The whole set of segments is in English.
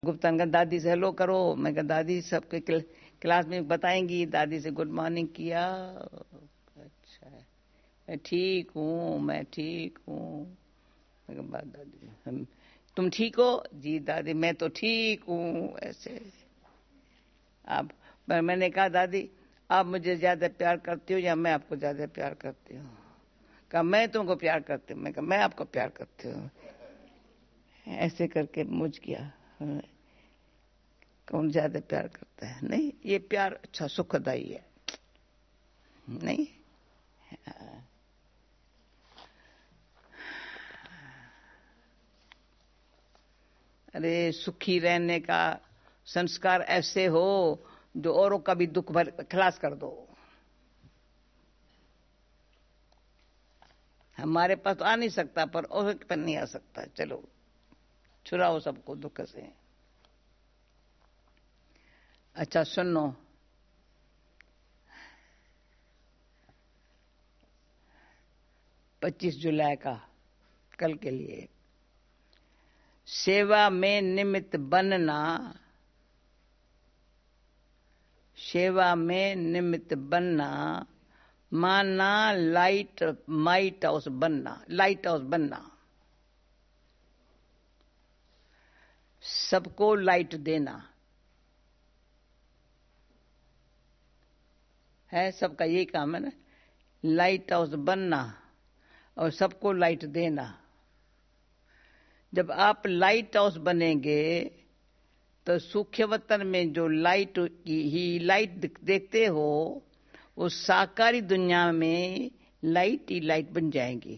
गुप्ता ने दादी से हेलो करो। मैं कहा दादी सबके क्लास में बताएंगी। दादी से गुड मॉर्निंग किया। अच्छा मैं ठीक हूँ, मैं ठीक हूँ। दादी तुम ठीक हो? जी दादी मैं तो ठीक हूँ। ऐसे आप मैंने कहा दादी आप मुझे ज्यादा प्यार करती हो या मैं आपको ज्यादा प्यार करती हूँ? कहा मैं तुमको प्यार करती हूँ। मैं कहा मैं आपको प्यार करती हूँ। ऐसे करके मुझ गया कौन ज्यादा प्यार करता है। नहीं ये प्यार अच्छा सुखदाई है नहीं। अरे सुखी रहने का संस्कार ऐसे हो जो औरों का भी दुख भर खलास कर दो। हमारे पास तो आ नहीं सकता पर और पर नहीं आ सकता। चलो छुड़ाओ सबको दुख से। अच्छा सुनो 25 जुलाई का कल के लिए सेवा में निमित्त बनना, सेवा में निमित्त बनना माना लाइट हाउस बनना, लाइट हाउस बनना, सबको लाइट देना है। सबका यही काम है ना, लाइट हाउस बनना और सबको लाइट देना। जब आप लाइट हाउस बनेंगे तो सूक्ष्म वतन में जो लाइट की ही लाइट देखते हो उस साकारी दुनिया में लाइट ही लाइट बन जाएंगी।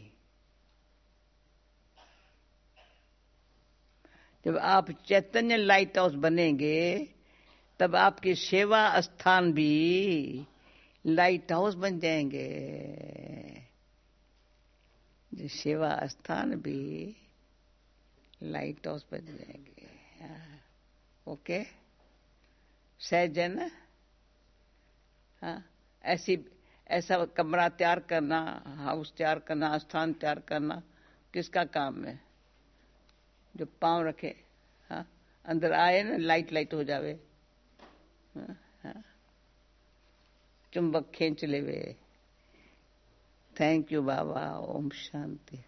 जब आप चैतन्य लाइट हाउस बनेंगे तब आपकी सेवा स्थान भी लाइट हाउस बन जाएंगे। जो सेवा स्थान भी लाइट हाउस बन जाएंगे। ओके सहज है ना? हाँ ऐसा कमरा तैयार करना, हाउस तैयार करना, स्थान तैयार करना किसका काम है? जो पांव रखे हाँ अंदर आए ना लाइट हो जावे। हाँ चुंबक खींच लेवे। थैंक यू बाबा। ओम शांति।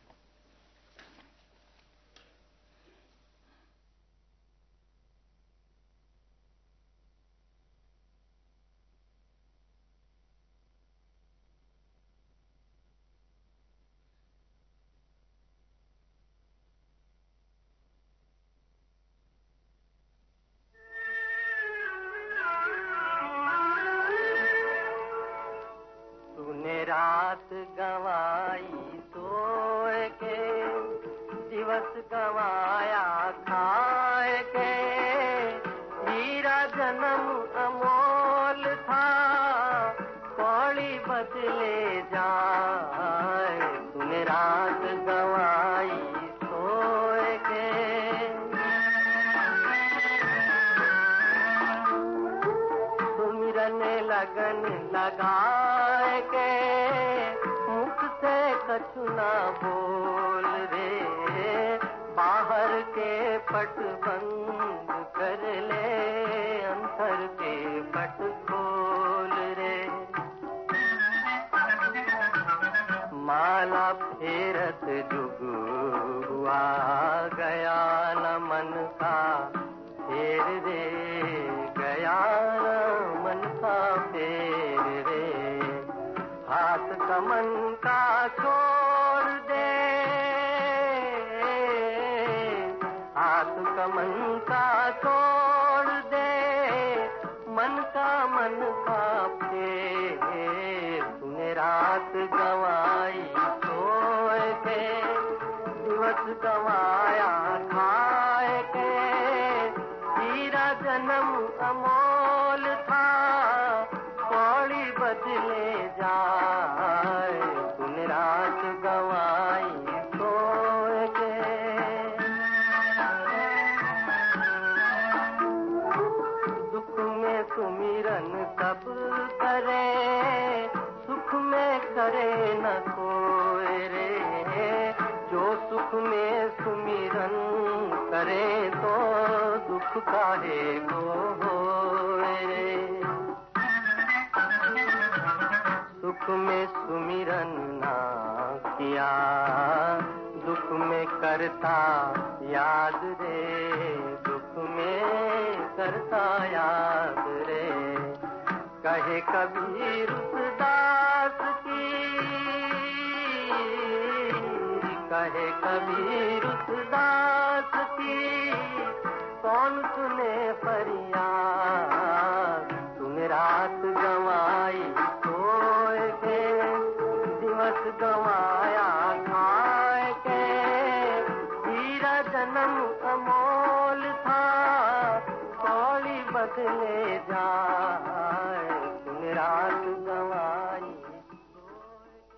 रात गवाई सोए के, दिवस गवाया खाए के, हीरा जन्म अमोल था, कौड़ी बदले जाए। तूने रात गवाई सोए के, सुमिरन लगन लगाए के, मुख से कछु ना बोल रे, बाहर के पट बंद कर ले, अंतर के पट खोल रे। माला फेरत जुग हुआ गया न मन का फेर रे, गया न मन का फेर रे। हाथ कमन का छोड़ दे, हाथ कमन का छोड़ दे, मन का फेर। तूने रात गवाई सोए के, दिवस गवाया खाए के, हीरा जन्म अमोल था, कौड़ी बदले जाए। तूने रात गवाई सोए के, दुख में सुमिरन सब करे, सुख में करे न कोई रे। जो सुख सुख में सुमिरन करें तो दुख काहे को होए रे। सुख में सुमिरन ना किया दुख में करता याद रे, दुख में करता याद रे। कहे कबीर उदास की, कहे कबीर उदास की, कौन सुने फरियाद। तूने रात गंवाई सोए के, दिवस गंवाया खाए के। हीरा जन्म अमोल था, कौड़ी बदले जाए। तूने रात गंवाई सोए के।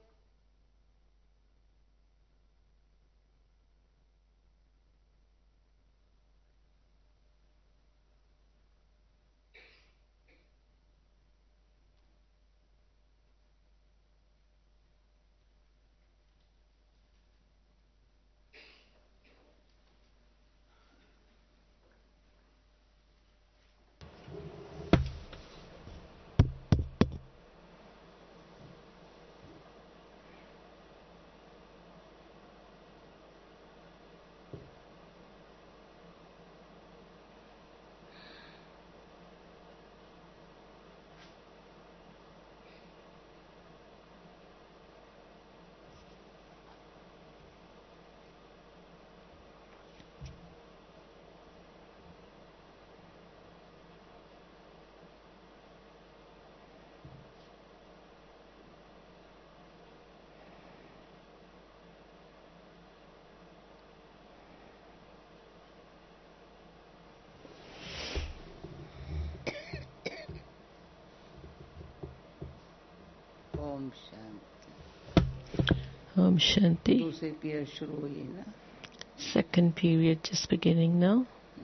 ओम शांति। Om Shanti. दूसरी पीरियड शुरू हुई ना। Second period just beginning now.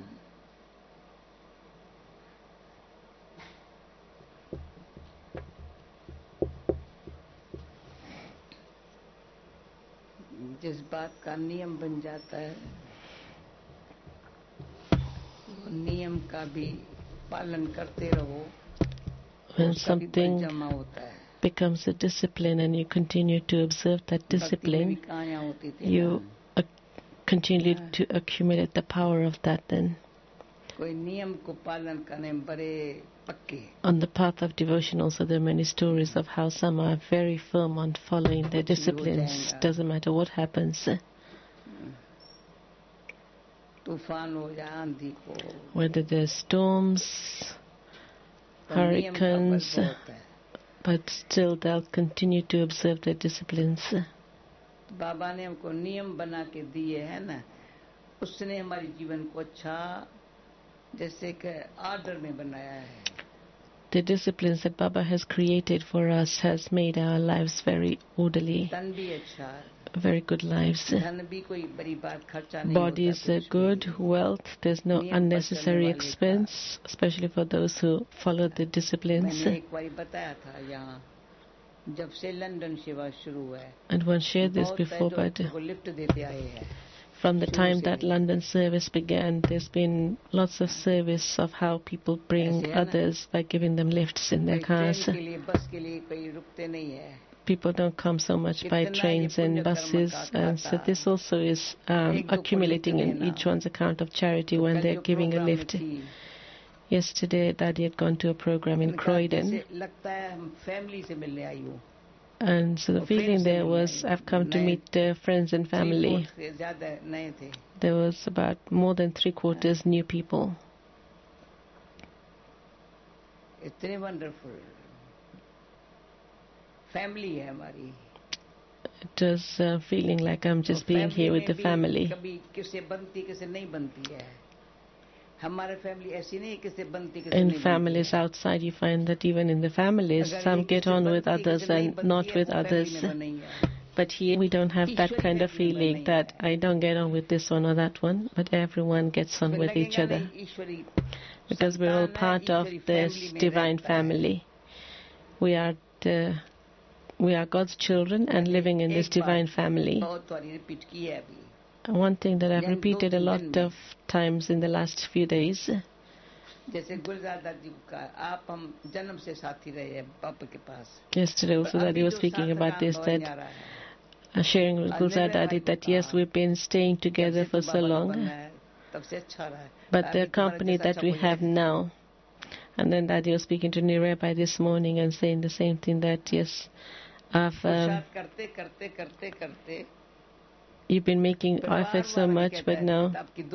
जिस बात का नियम बन जाता है, वो नियम का भी पालन करते रहो। When उसका भी बल something जमा होता है। becomes a discipline and you continue to observe that भक्ति में भी discipline, कहानियां होती थी you ना। continue to accumulate the power of that then. कोई नियम को पालन करने में बड़े पक्के। On the path of devotion also there are many stories of how some are very firm on following their कुछ भी हो disciplines. जाएगा। Doesn't matter what happens. तूफान हो या आंधी को, Whether there's storms, पर नियम का बल hurricanes, बहुत है। but still they'll continue to observe their disciplines. बाबा ने हमको नियम बना के दिए है ना, उसने हमारे जीवन को अच्छा जैसे कि आर्डर में बनाया है। The disciplines that Baba has created for us has made our lives very orderly, धन भी अच्छा है, very good lives. धन भी कोई बड़ी बात खर्चा नहीं Bodies होता are good, wealth, there's no नियम पर unnecessary चलने वाले expense, especially for those who follow the disciplines. मैंने एक बार बताया था यहाँ, जब से लंदन सेवा शुरू हुआ है, And one shared this बहुत before, but पैदों को लिफ्ट देते आए हैं। from the time से that London service began, there's been lots of service of how people bring ऐसे है ना। others by giving them lifts in their कोई ट्रेन cars. के लिए बस के लिए कोई रुकते नहीं है। People don't come so much by कितना ये trains and पुण्य कर्म buses, का and so खाता। this also is एक दो को accumulating लिफ्ट in देना। each one's account of charity when कल they're जो giving a प्रोग्राम में lift. थी, Yesterday, Daddy had gone to a program in इनका Croydon, जैसे लगता है हम फैमिली से मिलने आई हूँ। and so the और feeling friends there से was, मिलने आई I've come to नए meet friends and family. 3/4 से ज्यादा नए थे। There was about more than 3/4 new people. इतने वंडरफुल फैमिली है हमारी। It was feeling like I'm just और being here family with the में भी family. कभी किससे बनती किससे नहीं बनती है। हमारे फैमिली ऐसी नहीं किससे बनती किससे In नहीं बनती families है। outside, you find that even in the families, अगर some ये get किससे on with बनती others किससे नहीं and बनती not है, with वो family others. में बनी है। But here we don't have that Ishwari kind of family में feeling नहीं that है। I don't get on with this one or that one, but everyone gets on फिर with each लगेगा other नहीं ईश्वरी because we're all संतान है, part of Ishwari this family में divine रहता है। family. We are the we are God's children and living in this divine family. बहुत बारी रिपीट की है अभी. One thing that I've repeated a lot of times in the last few days. जैसे गुलजार दादी का आप हम जन्म से साथी रहे हैं पापा के पास. Yesterday also that he was speaking about this, that sharing with Gulzar Dadi that yes, we've been staying together for so long, but the company that we have now. And then Dadi was speaking to Nirebai this morning and saying the same thing, that yes, you've been making efforts so much, but now,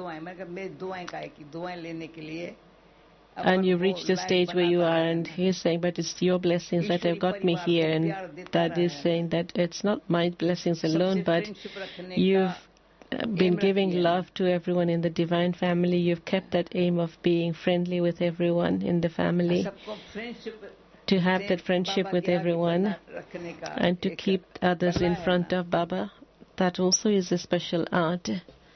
and you've reached the stage where you are, and he's saying, but it's your blessings that have got me here. And Dadi is saying that it's not my blessings alone, but you've been giving love to everyone in the divine family. You've kept that aim of being friendly with everyone in the family, to have that friendship with everyone, and to keep others in front of Baba. That also is a special art.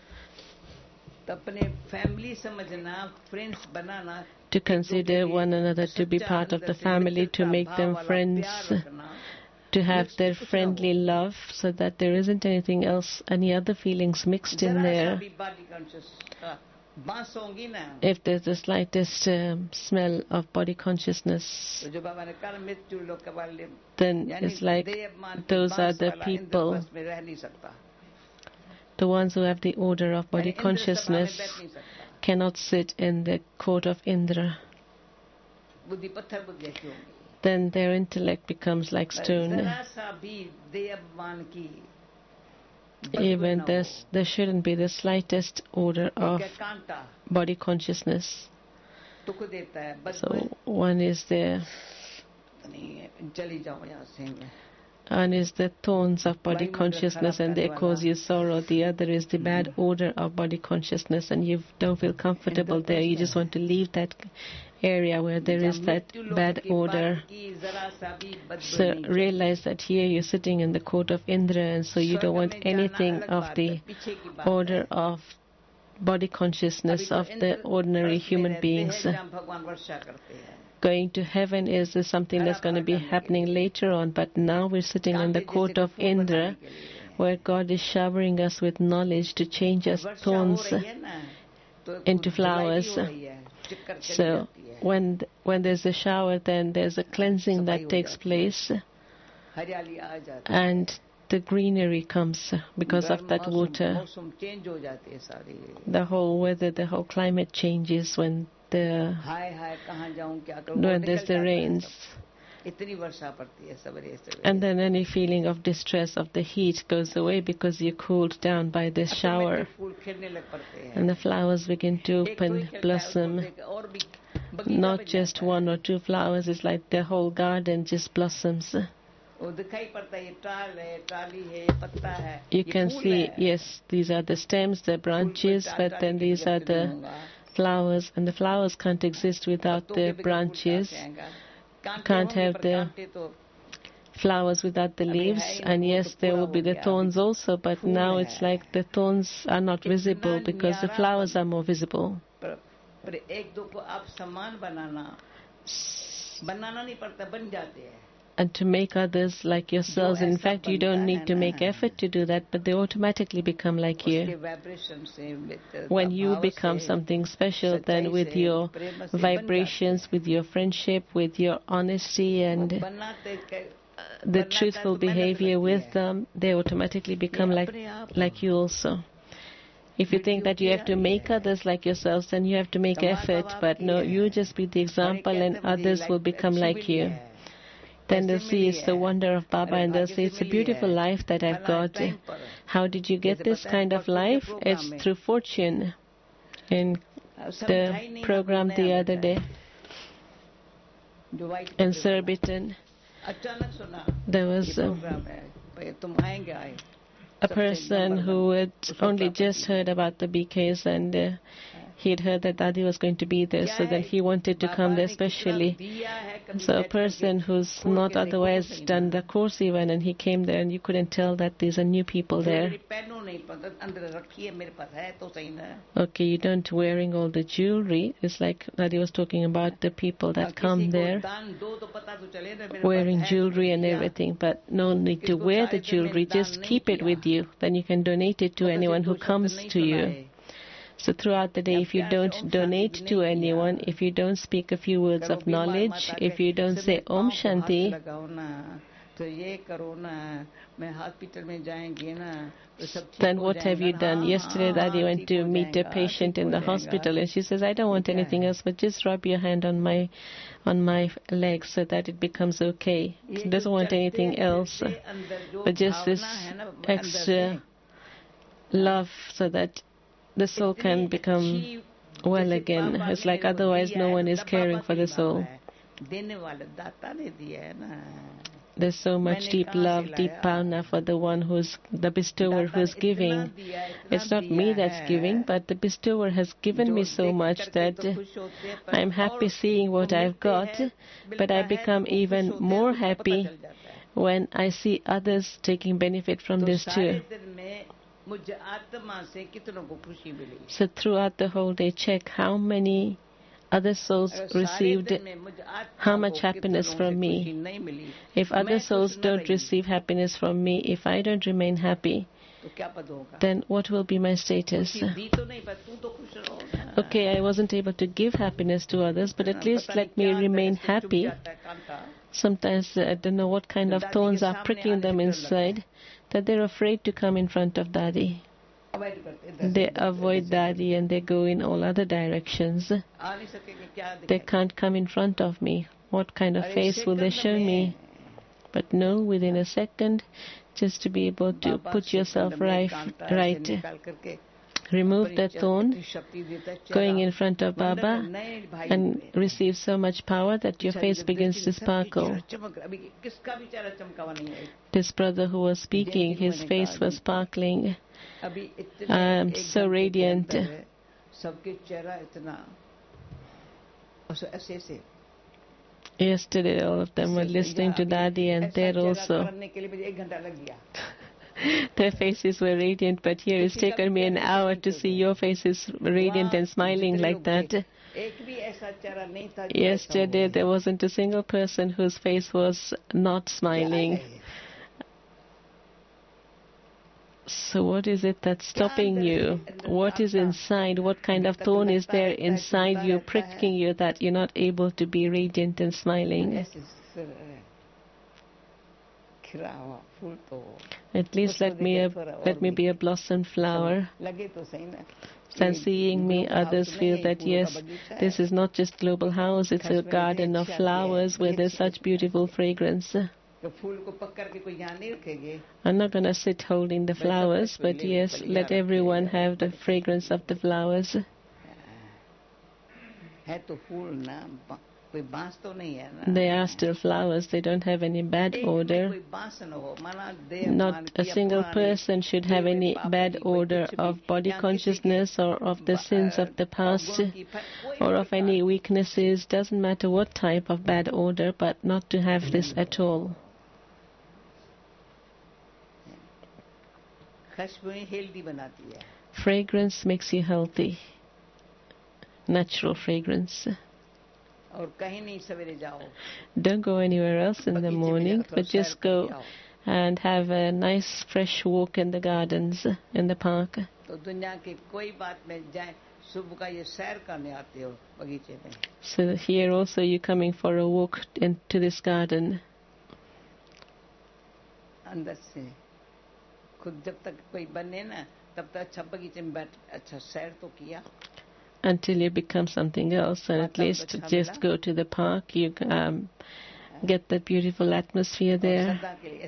To consider one another to be part of the family, to make them friends, to have their friendly love, so that there isn't anything else, any other feelings mixed in there. If there's the slightest smell of body consciousness, then it's like those are the people, the ones who have the order of body consciousness cannot sit in the court of Indra. Then their intellect becomes like stone. Even there shouldn't be the slightest order of body consciousness. So one is the thorns of body consciousness, and they cause you sorrow. The other is the bad odor of body consciousness, and you don't feel comfortable there. You just want to leave that area where there is that bad odor. So realize that here you're sitting in the court of Indra, and so you don't want anything of the odor of body consciousness of the ordinary human beings. Going to heaven is something that's going to be happening later on, but now we're sitting in the court of Indra, where God is showering us with knowledge to change us thorns into flowers. So when there's a shower, then there's a cleansing that takes place, and the greenery comes because of that water. The whole weather, the whole climate changes when there's the rains. And then any feeling of distress of the heat goes away because you're cooled down by this shower. And the flowers begin to open, blossom. Not just one or two flowers, it's like the whole garden just blossoms. You can see, yes, these are the stems, the branches, but then these are the flowers, and the flowers can't exist without the branches. Can't have the flowers without the leaves, and yes, there will be the thorns also, but now it's like the thorns are not visible because the flowers are more visible. And to make others like yourselves, in fact, you don't need to make effort to do that, but they automatically become like you. When you become something special, then with your vibrations, with your friendship, with your honesty, and the truthful behavior with them, they automatically become like you also. If you think that you have to make others like yourselves, then you have to make effort, but no, you just be the example and others will become like you. Then they'll see it's the wonder of Baba, and they'll say, it's a beautiful life that I've got. How did you get this kind of life? It's through fortune. In the program the other day in Surbiton, there was a person who had only just heard about the BKs, and He had heard that Dadi was going to be there, so then he wanted to come there especially. So a person who's not otherwise done the course even, and he came there and you couldn't tell that these are new people there. Okay, you don't wearing all the jewelry. It's like Dadi was talking about the people that come there wearing jewelry and everything, but no need to wear the jewelry, just keep it with you. Then you can donate it to anyone who comes to you. So throughout the day, if you don't donate to anyone, if you don't speak a few words of knowledge, if you don't say Om Shanti, then what have you done? Yesterday, Dadi went to meet a patient in the hospital, and she says, I don't want anything else, but just rub your hand on my leg so that it becomes okay. She doesn't want anything else, but just this extra love so that the soul can become well again. It's like otherwise no one is caring for the soul. There's so much deep love, deep bhavna for the one who's the bestower who's giving. It's not me that's giving, but the bestower has given me so much that I'm happy seeing what I've got, but I become even more happy when I see others taking benefit from this too. So throughout the whole day, check how many other souls received how much happiness from me. If other souls don't receive happiness from me, if I don't remain happy, then what will be my status? Okay, I wasn't able to give happiness to others, but at least let me remain happy. Sometimes I don't know what kind of thorns are pricking them inside, that they're afraid to come in front of Dadi. They avoid Dadi and they go in all other directions. They can't come in front of me. What kind of face will they show me? But no, within a second, just to be able to put yourself right. Remove the thorn, going in front of Baba, and receive so much power that your face begins to sparkle. This brother who was speaking, his face was sparkling. So radiant. Yesterday, all of them were listening to Dadi, and there also. Their faces were radiant, but here it's taken me an hour to see your faces radiant and smiling like that. Yesterday, there wasn't a single person whose face was not smiling. So what is it that's stopping you? What is inside? What kind of thorn is there inside you, pricking you that you're not able to be radiant and smiling? At least let me be a blossom flower. And seeing me, others feel that yes, this is not just Global House, it's a garden of flowers where there's such beautiful fragrance. I'm not going to sit holding the flowers, but yes, let everyone have the fragrance of the flowers. They are still flowers, they don't have any bad odor. Not a single person should have any bad odor of body consciousness or of the sins of the past or of any weaknesses. Doesn't matter what type of bad odor, but not to have this at all. Fragrance makes you healthy. Natural fragrance. Don't go anywhere else in the morning, but just go and have a nice fresh walk in the gardens, in the park. So here also you're coming for a walk into this garden. Until you become something else, and at least just go to the park, you get the beautiful atmosphere there.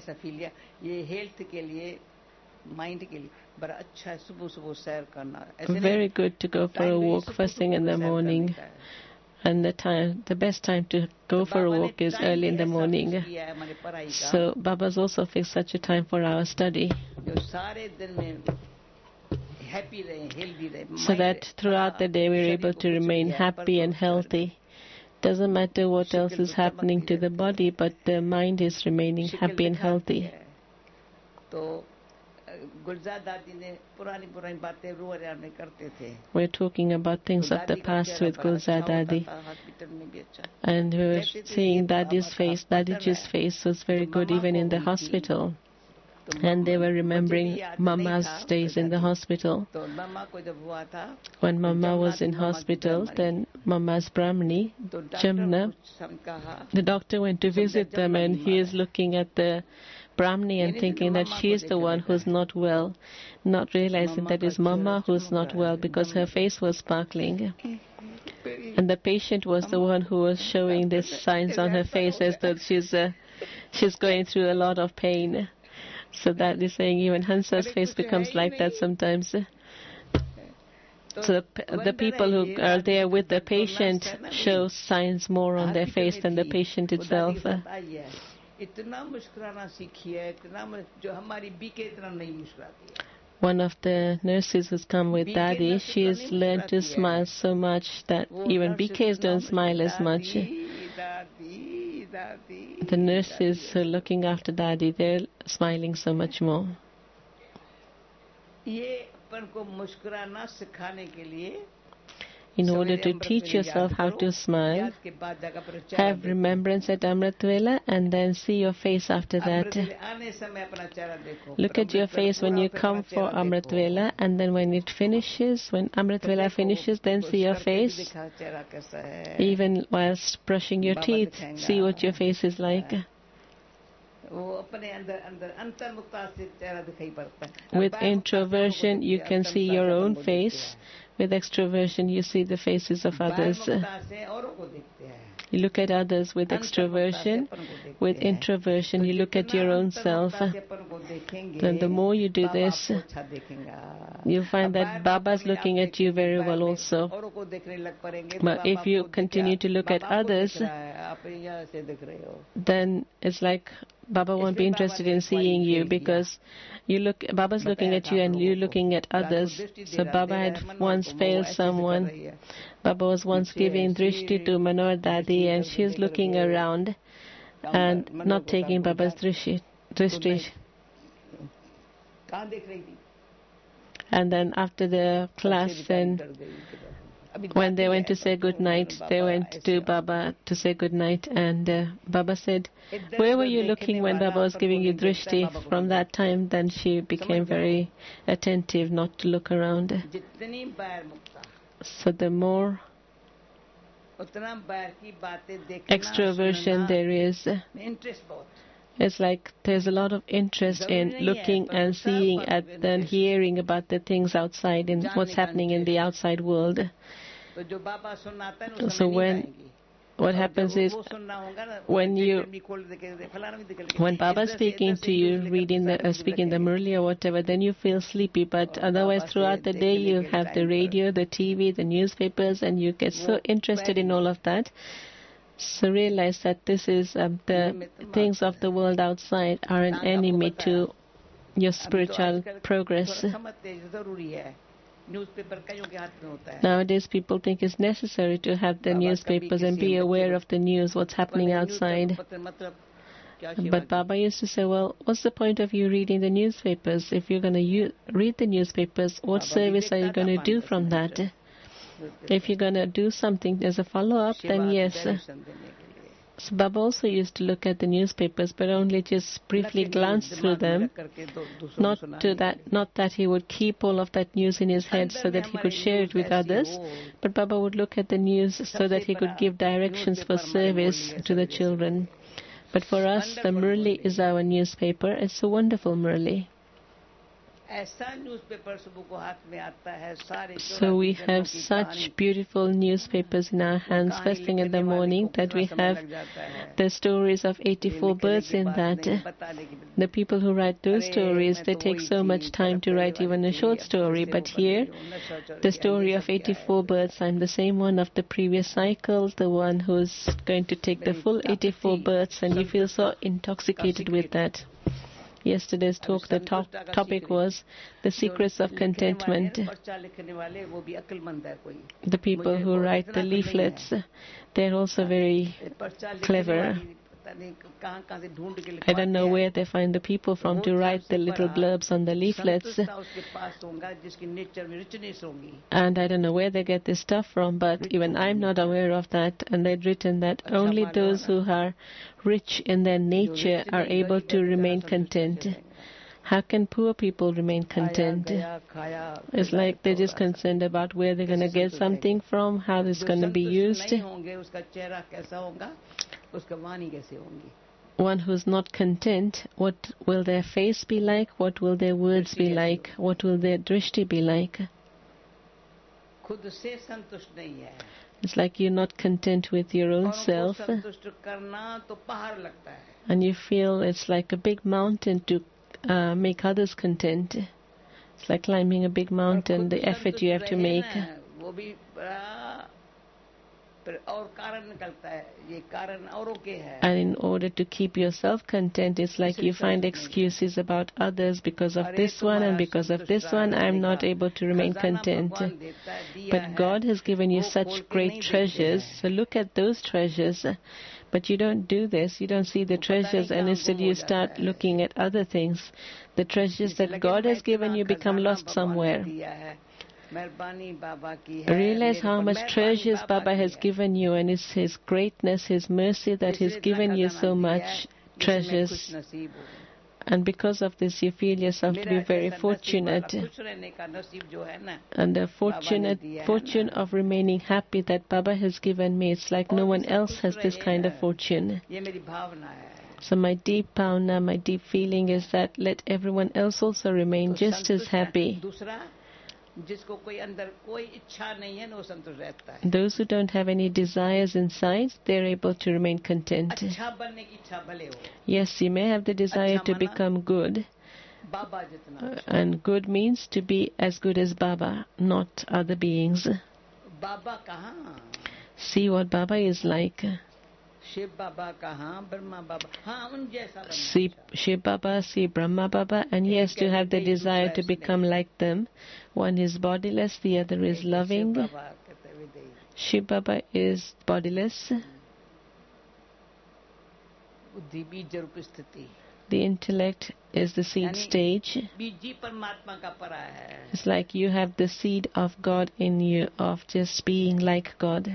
Very good to go for a walk first thing in the morning. And the best time to go for a walk is early in the morning. So Baba's also fixed such a time for our study. so that throughout the day we're able to remain happy and healthy. Doesn't matter what else is happening to the body, but the mind is remaining happy and healthy. We're talking about things of the past with Gulzar Dadi. And we were seeing Dadi's face. Dadiji's face was very good even in the hospital. And they were remembering Mama's days in the hospital. When Mama was in hospital, then Mama's Brahmani, Jamna, the doctor went to visit them, and he is looking at the Brahmani and thinking that she is the one who's not well, not realizing that it's Mama who's not well because her face was sparkling. And the patient was the one who was showing these signs on her face as though she's going through a lot of pain. So that is saying even Hansa's face becomes like that sometimes. So the people who are there with the patient show signs more on their face than the patient itself. One of the nurses who's come with Dadi, she has learned to smile so much that even BKs don't smile as much. The nurses who are looking after Dadi, they're smiling so much more. In order to teach yourself how to smile, have remembrance at Amrit Vela and then see your face after that. Look at your face when you come for Amrit Vela, and then when it finishes, when Amrit Vela finishes, then see your face. Even whilst brushing your teeth, see what your face is like. With introversion, you can see your own face. With extroversion, you see the faces of others. You look at others with extroversion. With introversion, you look at your own self. Then the more you do this, you find that Baba's looking at you very well also. But if you continue to look at others, then it's like Baba won't be interested in seeing you because Baba's looking at you and you're looking at others. So Baba had once failed someone. Baba was once giving drishti to Manor Dadi and she's looking around and not taking Baba's drishti. And then after the class, when they went to say good night, they went to Baba to say good night, and Baba said, "Where were you looking when Baba was giving you drishti?" From that time, then she became very attentive not to look around. So the more extroversion there is, it's like there's a lot of interest in looking and seeing and hearing about the things outside and what's happening in the outside world. So what happens is when Baba's speaking to you, speaking the Murli or whatever, then you feel sleepy. But otherwise, throughout the day, you have the radio, the TV, the newspapers, and you get so interested in all of that. So realize that this is the things of the world outside are an enemy to your spiritual progress. Nowadays people think it's necessary to have the newspapers and be aware of the news, what's happening outside. But Baba used to say, well, what's the point of you reading the newspapers? If you're going to read the newspapers, what service are you going to do from that? If you're going to do something as a follow-up, then yes. So Baba also used to look at the newspapers, but only just briefly glance through them. Not that he would keep all of that news in his head so that he could share it with others, but Baba would look at the news so that he could give directions for service to the children. But for us, the Murli is our newspaper. It's a wonderful Murli. So we have such beautiful newspapers in our hands first thing in the morning that we have the stories of 84 birds in that. The people who write those stories, they take so much time to write even a short story, but here the story of 84 birds, I'm the same one of the previous cycle, the one who's going to take the full 84 birds, and you feel so intoxicated with that. Yesterday's talk, the topic was the secrets of contentment. The people who write the leaflets, they're also very clever. I don't know where they find the people from to write the little blurbs on the leaflets. And I don't know where they get this stuff from, but even I'm not aware of that. And they'd written that only those who are rich in their nature are able to remain content. How can poor people remain content? It's like they're just concerned about where they're going to get something from, how it's going to be used. One who's not content, what will their face be like? What will their words be like? What will their drishti be like? It's like you're not content with your own self, and you feel it's like a big mountain to make others content. It's like climbing a big mountain, the effort you have to make. And in order to keep yourself content, it's like you find excuses about others. Because of this one and because of this one, I'm not able to remain content. But God has given you such great treasures, so look at those treasures. But you don't do this. You don't see the treasures, and instead you start looking at other things. The treasures that God has given you become lost somewhere. Realize how much treasures Baba has given you, and it's His greatness, His mercy that He's given you so much treasures. And because of this, you feel yourself to be very fortunate. And the fortune of remaining happy that Baba has given me, it's like no one else has this kind of fortune. So my deep bhavna, my deep feeling is that let everyone else also remain just as happy. Those who don't have any desires inside, they're able to remain content. Yes, you may have the desire to become good. And good means to be as good as Baba, not other beings. See what Baba is like. Shiv Baba kahan, Brahma Baba. See Shiv Baba, see Brahma Baba, and yes, to have the desire to become like them. One is bodiless, the other is loving. Shiv Baba is bodiless. The intellect is the seed stage. It's like you have the seed of God in you, of just being like God.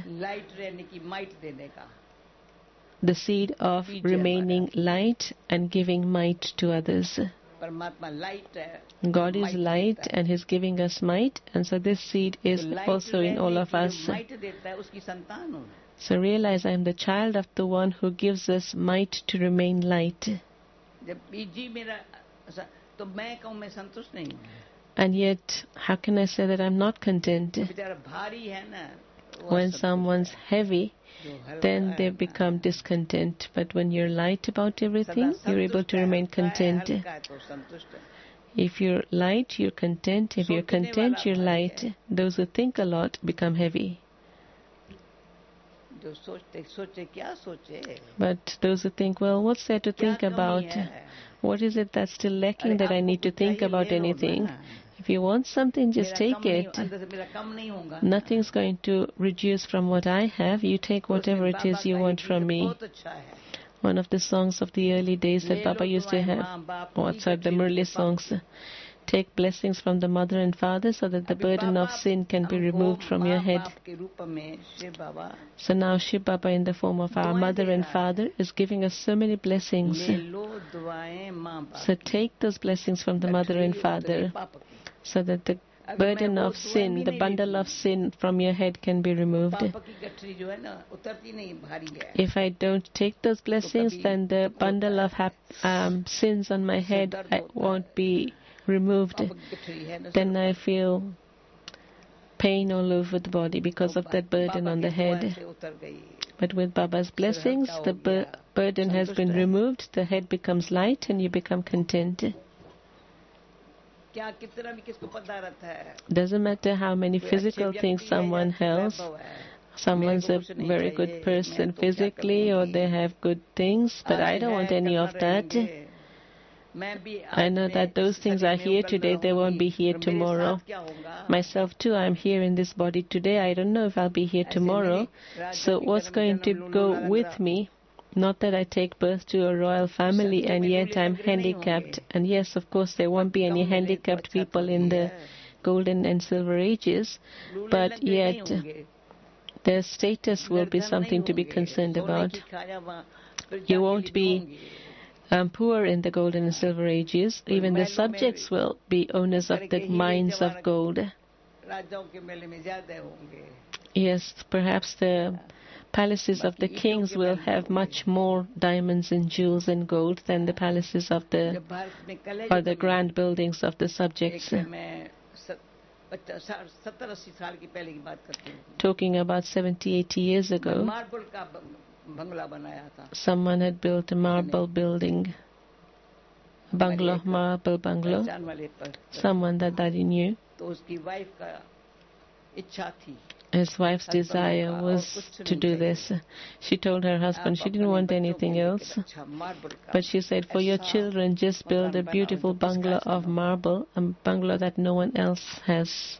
The seed of remaining light and giving might to others. God is light and He's giving us might, and so this seed is also in all of us. So realize I am the child of the one who gives us might to remain light. And yet, how can I say that I'm not content? When someone's heavy, then they become discontent. But when you're light about everything, you're able to remain content. If you're light, you're content. If you're content, you're light. Those who think a lot become heavy. But those who think, well, what's there to think about? What is it that's still lacking that I need to think about anything? If you want something, just take it. Nothing's going to reduce from what I have. You take whatever it is you want from me. One of the songs of the early days that Baba used to have, the Murli songs, take blessings from the mother and father so that the burden of sin can be removed from your head. So now Shiv Baba in the form of our mother and father is giving us so many blessings. So take those blessings from the mother and father so that the burden of sin, the bundle of sin from your head can be removed. If I don't take those blessings, then the bundle of sins on my head won't be removed. Then I feel pain all over the body because of that burden on the head. But with Baba's blessings, the burden has been removed, the head becomes light and you become content. Doesn't matter how many physical things someone has. Someone's a very good person physically or they have good things, but I don't want any of that. I know that those things are here today, they won't be here tomorrow. Myself too, I'm here in this body today. I don't know if I'll be here tomorrow. So what's going to go with me? Not that I take birth to a royal family and yet I'm handicapped. And yes, of course, there won't be any handicapped people in the golden and silver ages, but yet their status will be something to be concerned about. You won't be poor in the golden and silver ages. Even the subjects will be owners of the mines of gold. Yes, perhaps the palaces of the kings will have much more diamonds and jewels and gold than the palaces of the or the grand buildings of the subjects. Talking about 70-80 years ago, someone had built a marble building, bungalow, marble bungalow, someone that Daddy knew. His wife's desire was to do this. She told her husband she didn't want anything else. But she said, for your children, just build a beautiful bungalow of marble, a bungalow that no one else has.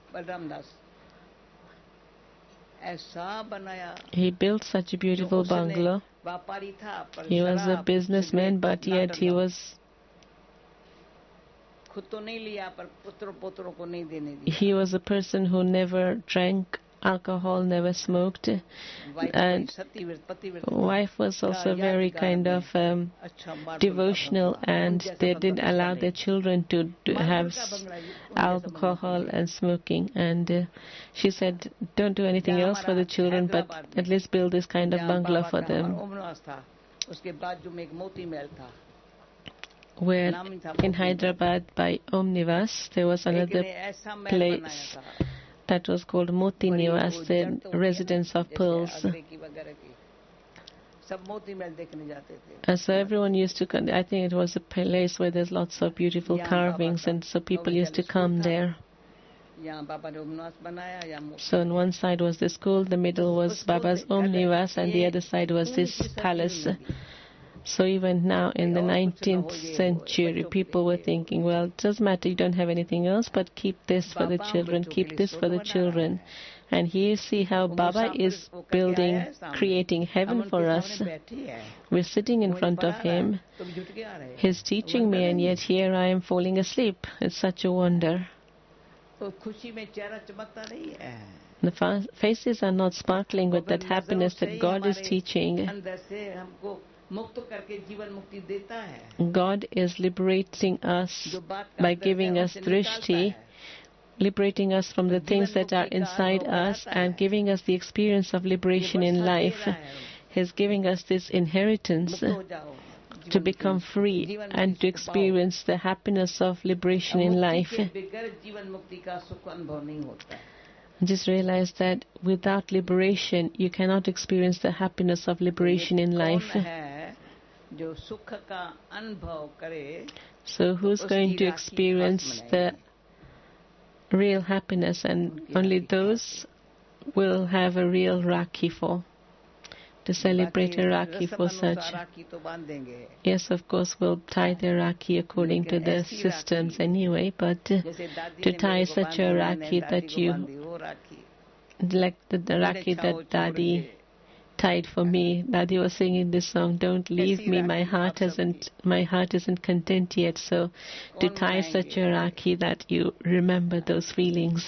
He built such a beautiful bungalow. He was a businessman, but yet he was a person who never drank alcohol, never smoked, and wife was also very kind of devotional, and they didn't allow their children to have alcohol and smoking. And she said, don't do anything else for the children, but at least build this kind of bungalow for them. Where in Hyderabad by Omnivas, there was another place that was called Moti Niwas, the residence of pearls. So everyone used to come. I think it was a place where there's lots of beautiful carvings, and so people used to come there. So on one side was the school, the middle was Baba's Omnivas, and the other side was this palace. So even now in the 19th century, people were thinking, well, it doesn't matter, you don't have anything else, but keep this for the children, keep this for the children. And here you see how Baba is building, creating heaven for us. We're sitting in front of him. He's teaching me, and yet here I am falling asleep. It's such a wonder. The faces are not sparkling with that happiness that God is teaching. God is liberating us by giving us drishti, liberating us from the things that are inside us and giving us the experience of liberation in life. He's giving us this inheritance to become free and to experience the happiness of liberation in life. Just realize that without liberation, you cannot experience the happiness of liberation in life. So who's going to experience the real happiness? And only those will have a real Rakhi for, to celebrate a Rakhi for such. Yes, of course, we'll tie the Rakhi according to the systems anyway, but to tie such a Rakhi that you, like the Rakhi that Daddy tied for me. Daddy was singing this song, don't leave me, my heart isn't content yet. So to tie such a Rakhi that you remember those feelings.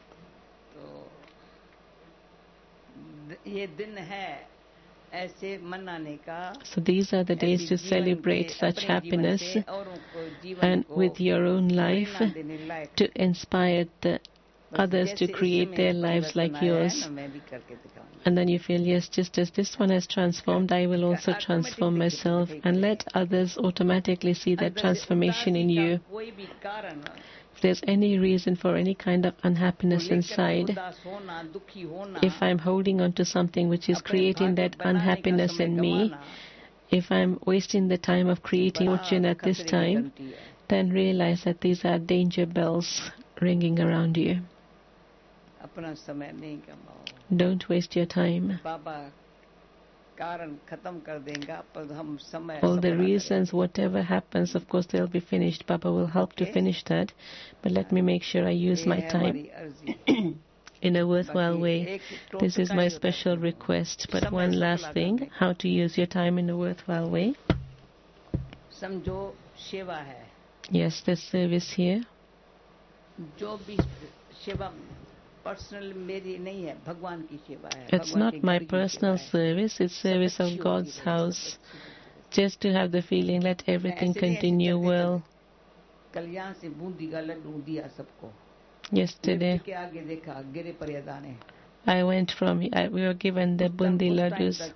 So these are the days to celebrate such happiness and with your own life to inspire the others to create their lives like yours. And then you feel, yes, just as this one has transformed, I will also transform myself, and let others automatically see that transformation in you. If there's any reason for any kind of unhappiness inside, if I'm holding on to something which is creating that unhappiness in me, if I'm wasting the time of creating fortune at this time, then realize that these are danger bells ringing around you. Don't waste your time. All the reasons, whatever happens, of course they'll be finished. Baba will help to finish that. But let me make sure I use my time in a worthwhile way. This is my special request. But one last thing, how to use your time in a worthwhile way. Yes, there's service here. It's not my personal service, it's service of God's house. Just to have the feeling, let everything continue well. Yesterday, I went from, we were given the bundi laddus.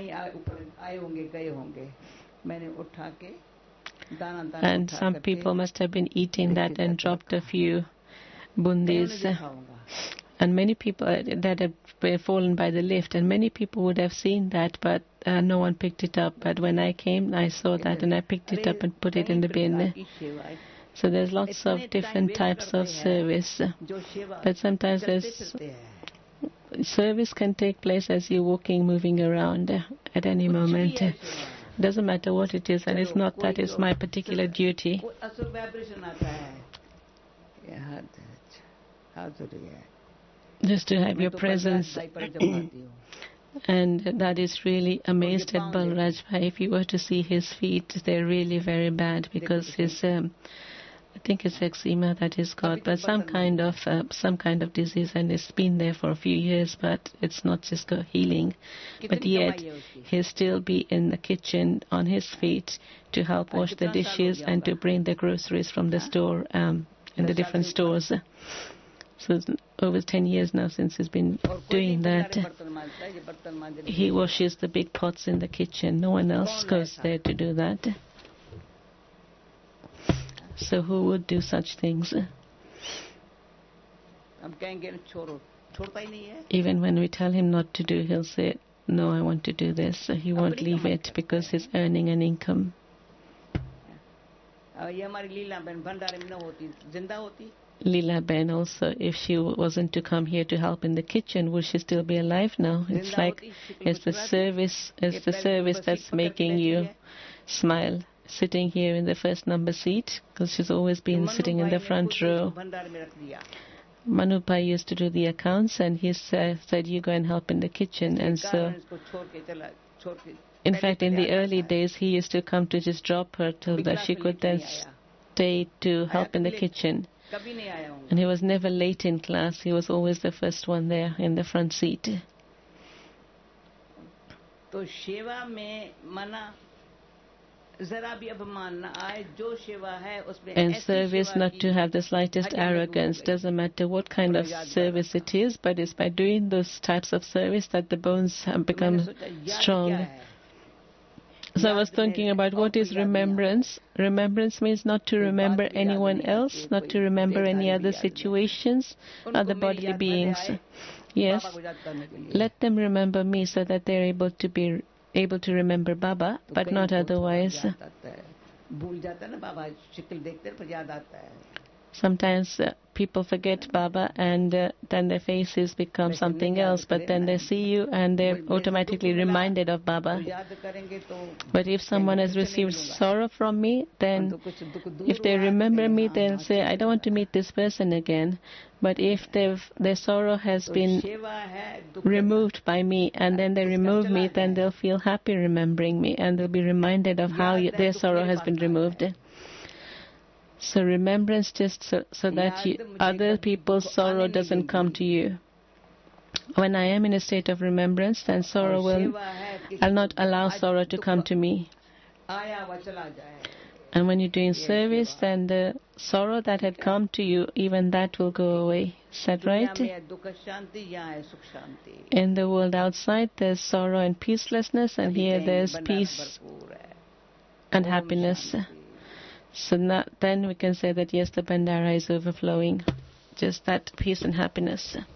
And some people must have been eating that and dropped a few bundis. And many people that had fallen by the lift, and many people would have seen that, but no one picked it up. But when I came, I saw that and I picked it up and put it in the bin. So there's lots of different types of service. But sometimes service can take place as you're walking, moving around at any moment. It doesn't matter what it is, and it's not that it's my particular duty. Just to have your presence. And that is really amazed at Balraj Bhai. If you were to see his feet, they're really very bad because his, I think it's eczema that he's got, but some kind of disease, and it's been there for a few years, but it's not just healing. But yet he'll still be in the kitchen on his feet to help wash the dishes and to bring the groceries from the store in the different stores. So it's over 10 years now since he's been doing that. He washes the big pots in the kitchen. No one else goes there to do that. So who would do such things? Even when we tell him not to do, he'll say, no, I want to do this. So he won't leave it because he's earning an income. Leela Ben also, if she wasn't to come here to help in the kitchen, would she still be alive now? It's like it's the service that's making you smile. Sitting here in the first number seat, because she's always been sitting in the front row. Manu Bhai used to do the accounts, and he said, you go and help in the kitchen. And so, in fact, in the early days, he used to come to just drop her till that she could then stay to help in the kitchen. And he was never late in class. He was always the first one there in the front seat. And service not to have the slightest arrogance. Doesn't matter what kind of service it is, but it's by doing those types of service that the bones have become strong. So I was thinking about what is remembrance. Remembrance means not to remember anyone else, not to remember any other situations, other bodily beings. Yes, let them remember me so that they're able to remember Baba, but not otherwise. Sometimes people forget Baba and then their faces become something else, but then they see you and they're automatically reminded of Baba. But if someone has received sorrow from me, then if they remember me, they'll say, I don't want to meet this person again. But if their sorrow has been removed by me and then they remove me, then they'll feel happy remembering me and they'll be reminded of how their sorrow has been removed. So remembrance just so that other people's sorrow doesn't come to you. When I am in a state of remembrance, then I'll not allow sorrow to come to me. And when you're doing service, then the sorrow that had come to you, even that will go away. Is that right? In the world outside, there's sorrow and peacelessness, and here there's peace and happiness. So then we can say that yes, the Bandara is overflowing. Just that peace and happiness.